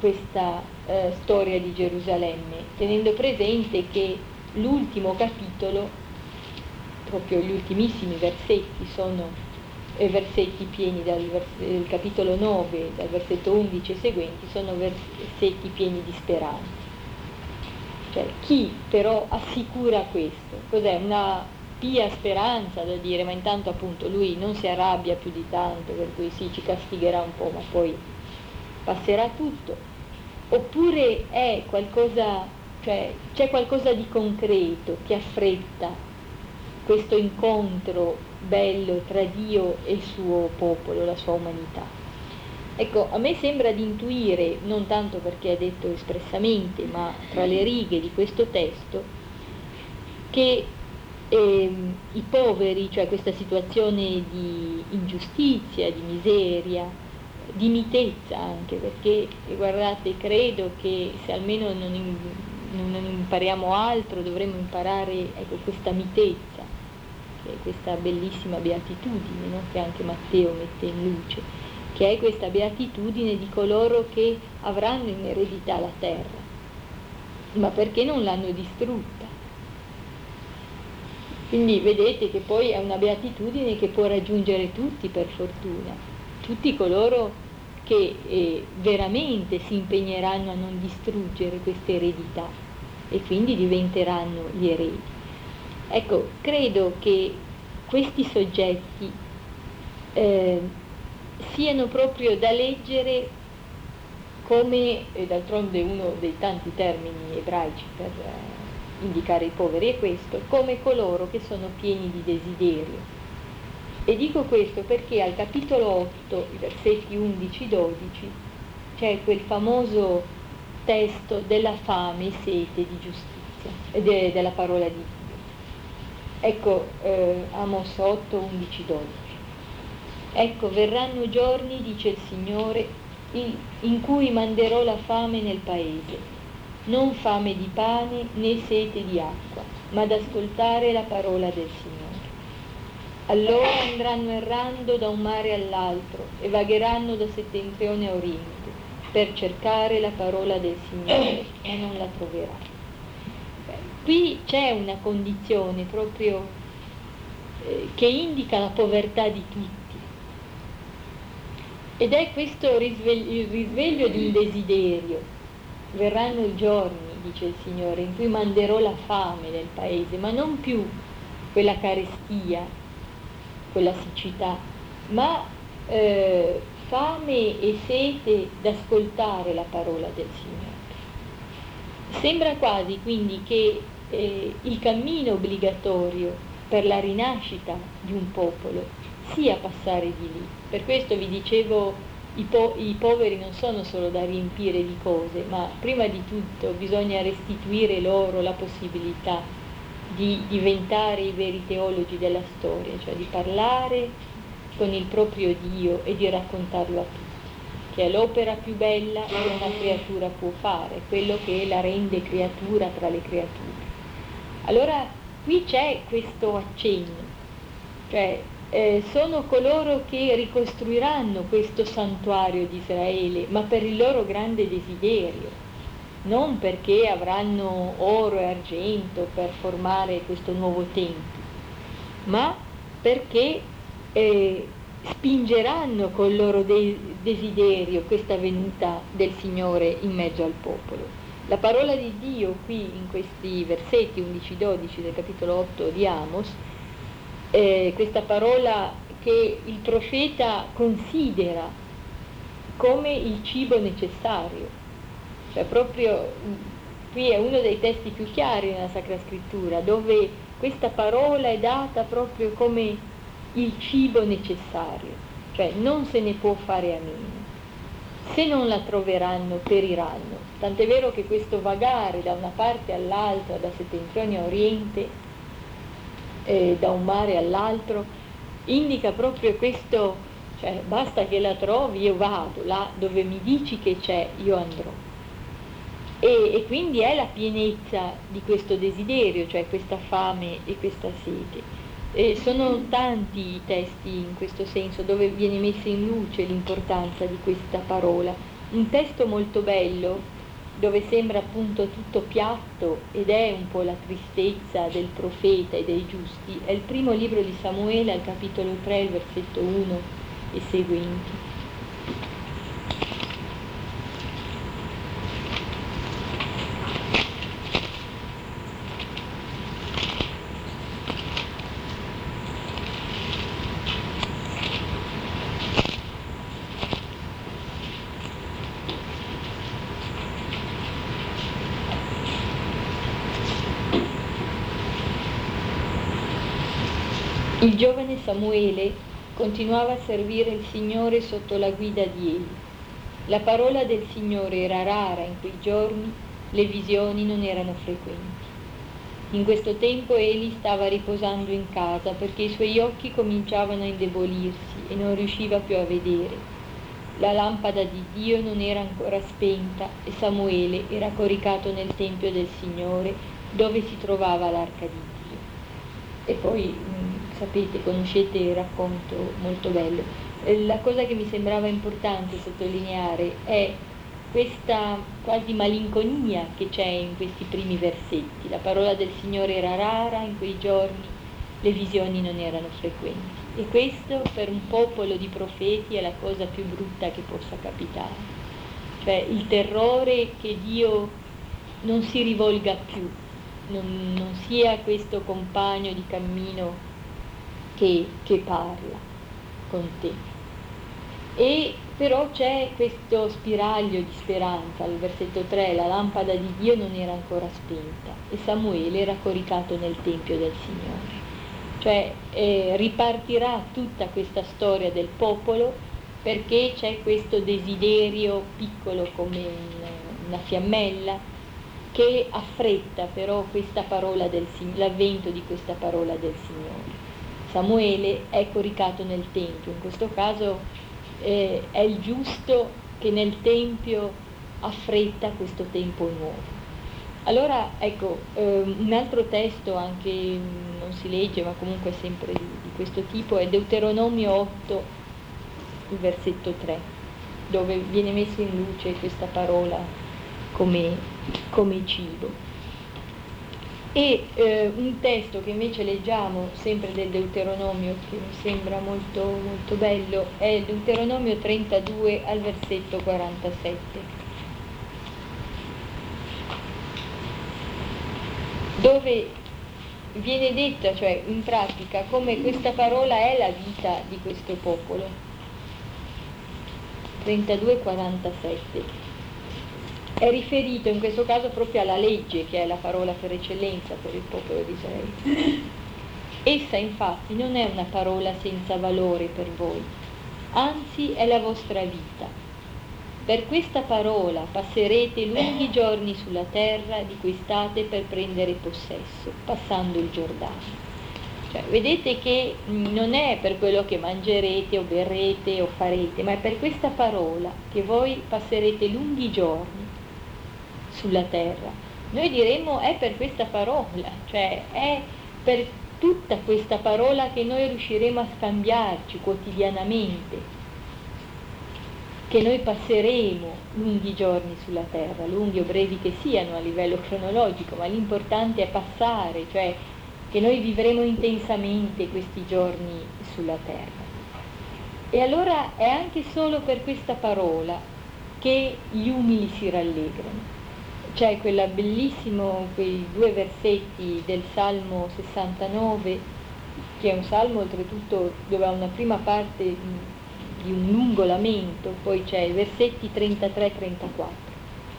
questa eh, storia di Gerusalemme, tenendo presente che l'ultimo capitolo, proprio gli ultimissimi versetti, sono eh, versetti pieni dal vers- il capitolo nove, dal versetto undici e seguenti, sono versetti pieni di speranza. Cioè, chi però assicura questo? Cos'è? Una pia speranza da dire, ma intanto appunto lui non si arrabbia più di tanto, per cui sì, ci castigherà un po', ma poi passerà tutto. Oppure è qualcosa, cioè c'è qualcosa di concreto che affretta questo incontro bello tra Dio e il suo popolo, la sua umanità. Ecco, a me sembra di intuire, non tanto perché è detto espressamente, ma tra le righe di questo testo, che ehm, i poveri, cioè questa situazione di ingiustizia, di miseria, di mitezza anche, perché guardate, credo che se almeno non, in, non impariamo altro, dovremmo imparare, ecco, questa mitezza, che è questa bellissima beatitudine, no? Che anche Matteo mette in luce, che è questa beatitudine di coloro che avranno in eredità la terra, ma perché non l'hanno distrutta. Quindi vedete che poi è una beatitudine che può raggiungere tutti, per fortuna, tutti coloro che eh, veramente si impegneranno a non distruggere questa eredità e quindi diventeranno gli eredi. Ecco, credo che questi soggetti eh, siano proprio da leggere come, e d'altronde uno dei tanti termini ebraici per eh, indicare i poveri è questo, come coloro che sono pieni di desiderio. E dico questo perché al capitolo otto, i versetti undici dodici, c'è quel famoso testo della fame e sete di giustizia, e de, della parola di Dio. Ecco, eh, Amos otto, undici dodici. Ecco, verranno giorni, dice il Signore, in cui manderò la fame nel paese, non fame di pane né sete di acqua, ma ad ascoltare la parola del Signore. Allora andranno errando da un mare all'altro e vagheranno da settentrione a oriente per cercare la parola del Signore, ma non la troveranno. Qui c'è una condizione proprio eh, che indica la povertà di tutti. Ed è questo risveglio, il risveglio di un desiderio. Verranno i giorni, dice il Signore, in cui manderò la fame nel paese, ma non più quella carestia, quella siccità, ma eh, fame e sete d'ascoltare la parola del Signore. Sembra quasi quindi che eh, il cammino obbligatorio per la rinascita di un popolo sia passare di lì. Per questo vi dicevo, i, po- i poveri non sono solo da riempire di cose, ma prima di tutto bisogna restituire loro la possibilità di diventare i veri teologi della storia, cioè di parlare con il proprio Dio e di raccontarlo a tutti, che è l'opera più bella che una creatura può fare, quello che la rende creatura tra le creature. Allora qui c'è questo accenno, cioè Eh, sono coloro che ricostruiranno questo santuario di Israele, ma per il loro grande desiderio, non perché avranno oro e argento per formare questo nuovo tempio, ma perché eh, spingeranno col loro de- desiderio questa venuta del Signore in mezzo al popolo. La parola di Dio qui in questi versetti undici dodici del capitolo otto di Amos, Eh, questa parola che il profeta considera come il cibo necessario, cioè proprio qui è uno dei testi più chiari nella Sacra Scrittura, dove questa parola è data proprio come il cibo necessario, cioè non se ne può fare a meno. Se non la troveranno, periranno. Tant'è vero che questo vagare da una parte all'altra, da settentrione a oriente, Eh, da un mare all'altro, indica proprio questo, cioè basta che la trovi, io vado là dove mi dici che c'è, io andrò. E, e quindi è la pienezza di questo desiderio, cioè questa fame e questa sete. E sono tanti i testi in questo senso dove viene messa in luce l'importanza di questa parola, Un testo molto bello, dove sembra appunto tutto piatto ed è un po' la tristezza del profeta e dei giusti, è il primo libro di Samuele al capitolo tre, il versetto uno e seguenti. Il giovane Samuele continuava a servire il Signore sotto la guida di Eli. La parola del Signore era rara in quei giorni, le visioni non erano frequenti. In questo tempo Eli stava riposando in casa perché i suoi occhi cominciavano a indebolirsi e non riusciva più a vedere. La lampada di Dio non era ancora spenta e Samuele era coricato nel Tempio del Signore dove si trovava l'arca di Dio. E poi sapete, conoscete il racconto molto bello. La cosa che mi sembrava importante sottolineare è questa quasi malinconia che c'è in questi primi versetti. La parola del Signore era rara in quei giorni, le visioni non erano frequenti. E questo per un popolo di profeti è la cosa più brutta che possa capitare. Cioè il terrore che Dio non si rivolga più, non, non sia questo compagno di cammino Che, che parla con te. E però c'è questo spiraglio di speranza al versetto tre: la lampada di Dio non era ancora spenta e Samuele era coricato nel Tempio del Signore. Cioè eh, ripartirà tutta questa storia del popolo perché c'è questo desiderio piccolo come un, una fiammella che affretta però questa parola del l'avvento di questa parola del Signore. Samuele è coricato nel Tempio, in questo caso eh, è il giusto che nel Tempio affretta questo tempo nuovo. Allora, ecco, eh, un altro testo, anche non si legge, ma comunque è sempre di, di questo tipo, è Deuteronomio otto, il versetto tre, dove viene messa in luce questa parola come, come cibo. E eh, un testo che invece leggiamo sempre del Deuteronomio, che mi sembra molto, molto bello, è il Deuteronomio trentadue al versetto quarantasette, dove viene detta, cioè in pratica, come questa parola è la vita di questo popolo. trentadue quarantasette. È riferito in questo caso proprio alla legge, che è la parola per eccellenza per il popolo di Israele. Essa infatti non è una parola senza valore per voi, anzi è la vostra vita. Per questa parola passerete lunghi giorni sulla terra di cui state per prendere possesso, passando il Giordano. Cioè, vedete che non è per quello che mangerete o berrete o farete, ma è per questa parola che voi passerete lunghi giorni sulla terra. Noi diremmo è per questa parola, cioè è per tutta questa parola che noi riusciremo a scambiarci quotidianamente, che noi passeremo lunghi giorni sulla terra, lunghi o brevi che siano a livello cronologico, ma l'importante è passare, cioè che noi vivremo intensamente questi giorni sulla terra. E allora è anche solo per questa parola che gli umili si rallegrano. C'è quella bellissimo, quei due versetti del Salmo sessantanove, che è un salmo oltretutto dove ha una prima parte di un lungo lamento, poi c'è i versetti trentatré trentaquattro,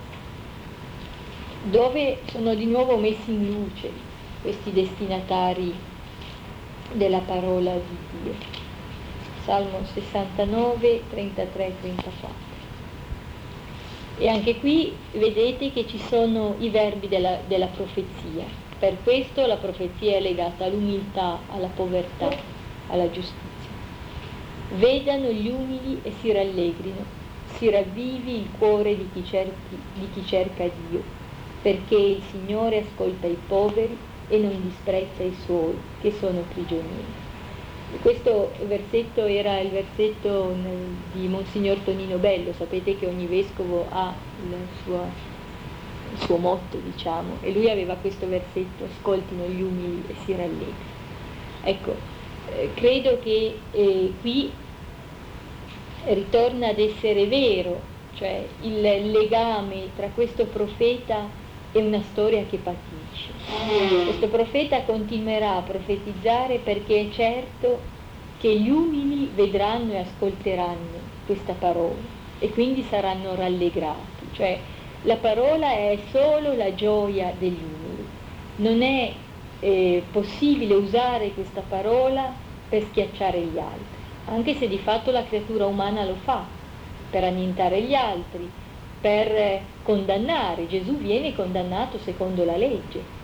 dove sono di nuovo messi in luce questi destinatari della parola di Dio. Salmo sessantanove, trentatré trentaquattro. E anche qui vedete che ci sono i verbi della, della profezia. Per questo la profezia è legata all'umiltà, alla povertà, alla giustizia. Vedano gli umili e si rallegrino, si ravvivi il cuore di chi, cerchi, di chi cerca Dio, perché il Signore ascolta i poveri e non disprezza i suoi che sono prigionieri. Questo versetto era il versetto di Monsignor Tonino Bello. Sapete che ogni vescovo ha il suo, il suo motto, diciamo, e lui aveva questo versetto: ascoltino gli umili e si rallegrino. Ecco, eh, credo che eh, qui ritorna ad essere vero, cioè il legame tra questo profeta e una storia che patisce. Questo profeta continuerà a profetizzare perché è certo che gli umili vedranno e ascolteranno questa parola e quindi saranno rallegrati. Cioè la parola è solo la gioia degli umili. Non è eh, possibile usare questa parola per schiacciare gli altri, anche se di fatto la creatura umana lo fa, per annientare gli altri, per condannare. Gesù viene condannato secondo la legge.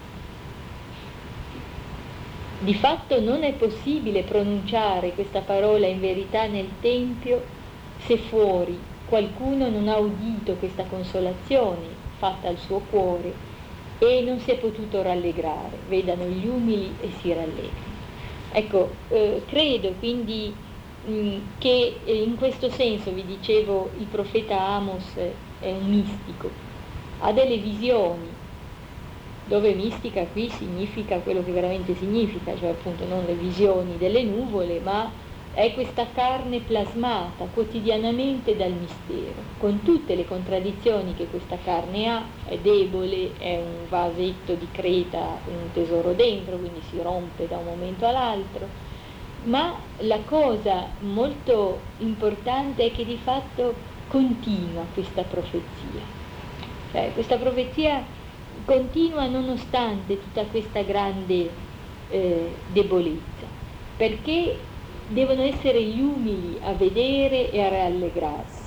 Di fatto non è possibile pronunciare questa parola in verità nel Tempio se fuori qualcuno non ha udito questa consolazione fatta al suo cuore e non si è potuto rallegrare. Vedano gli umili e si rallegrano. Ecco, eh, credo quindi mh, che eh, in questo senso, vi dicevo, il profeta Amos è un mistico, ha delle visioni, dove mistica qui significa quello che veramente significa, cioè appunto non le visioni delle nuvole, ma è questa carne plasmata quotidianamente dal mistero, con tutte le contraddizioni che questa carne ha. È debole, è un vasetto di creta con un tesoro dentro, quindi si rompe da un momento all'altro, ma la cosa molto importante è che di fatto continua questa profezia, cioè questa profezia continua nonostante tutta questa grande eh, debolezza, perché devono essere gli umili a vedere e a rallegrarsi.